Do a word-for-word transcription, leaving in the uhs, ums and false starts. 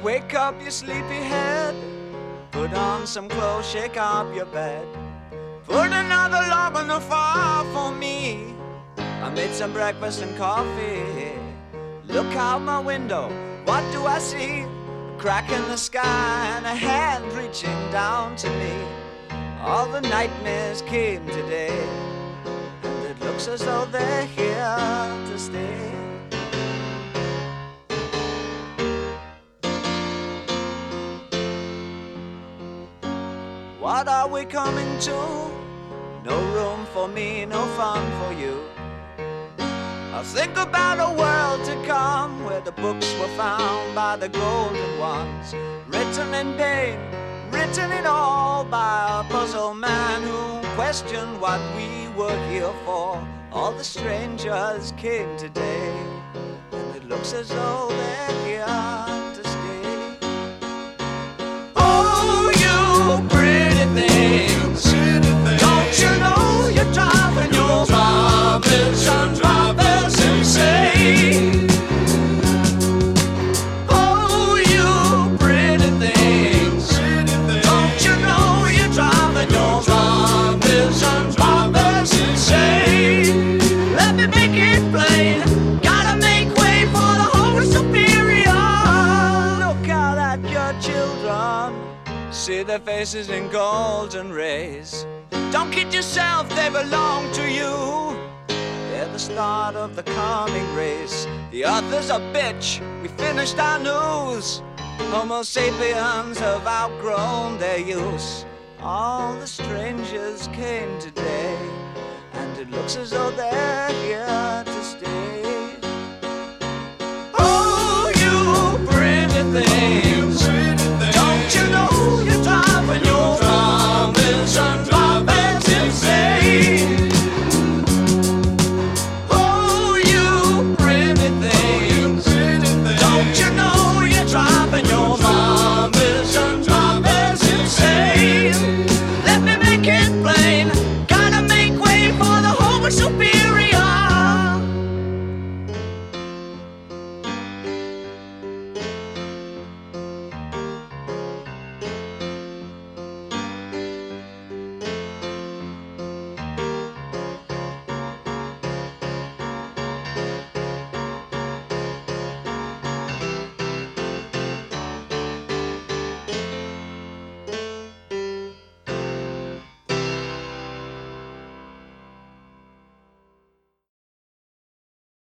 Wake up your sleepy head, put on some clothes, shake up your bed. Put another log on the fire for me. I made some breakfast and coffee. Look out my window, what do I see? A crack in the sky and a hand reaching down to me. All the nightmares came today, and it looks as though they're here to stay. What are we coming to? No room for me, no fun for you. I think about a world to come, where the books were found by the golden ones, written in pain, written in all by a puzzled man who questioned what we were here for. All the strangers came today, and it looks as though they're here to stay. Oh, you pretty things, don't you know you're driving your drivers and drivers insane? Oh, you pretty things, don't you know you're driving your drivers and drivers insane? Let me make it plain, gotta make way for the whole superior. Look out at your children, see their faces in golden rays. Don't kid yourself, they belong to you. They're the start of the coming race. The author's a bitch, we finished our news. Homo sapiens have outgrown their use. All the strangers came today, and it looks as though they're here to stay. Oh, you pretty thing,